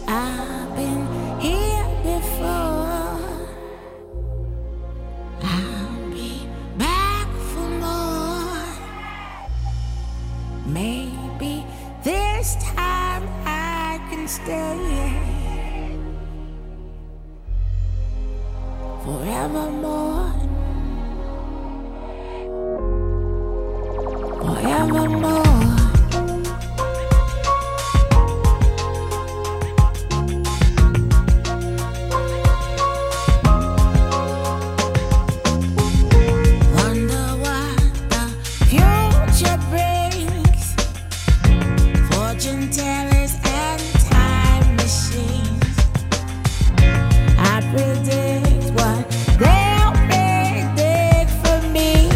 I've been here before. I'll be back for more. Maybe this time I can stay forevermore. Forevermore. Tellers and time machines. I predict what they'll predict for me.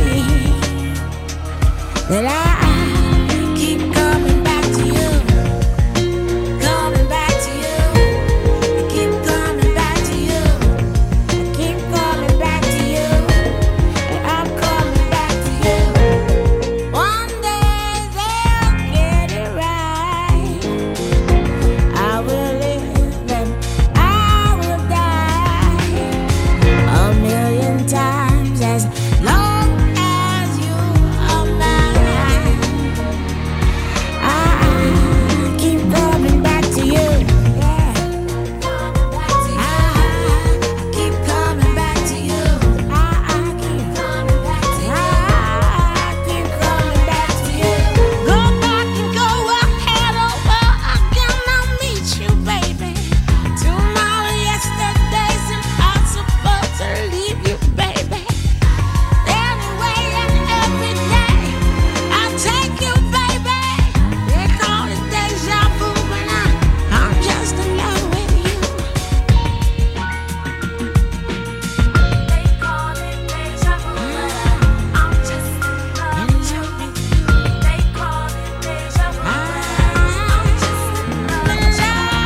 That I keep coming back to you, coming back to you. I keep coming back to you. I keep coming back to you. And I'm coming back to you. One day they'll get it right. I will live and I will die a million times as long as you are mine. I keep coming back to you. Yeah. I keep coming back to you. I keep coming back to you. I keep coming back to you. Go back and go ahead over again. I'll meet you, baby. Tomorrow, yesterday's impossible to leave you, baby. Anyway and every day, I'll take you, baby. They call it deja vu, but I'm just in love with you. They call it deja vu, but I'm just in love with you. They call it deja vu, I'm just in love with you.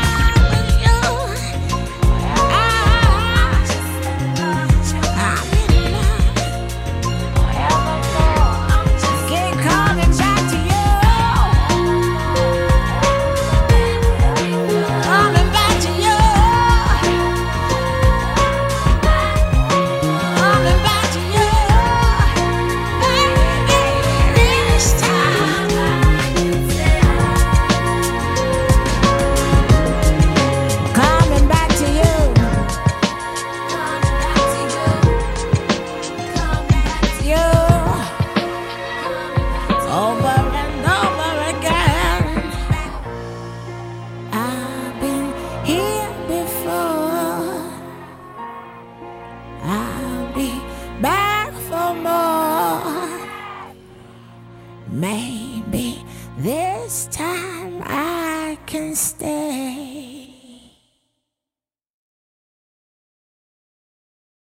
I'm in love. Keep coming back to you. Coming back to you. Coming back to you. This time coming back to you. You over and over again. I've been here before. I'll be back for more. Maybe this time I can stay.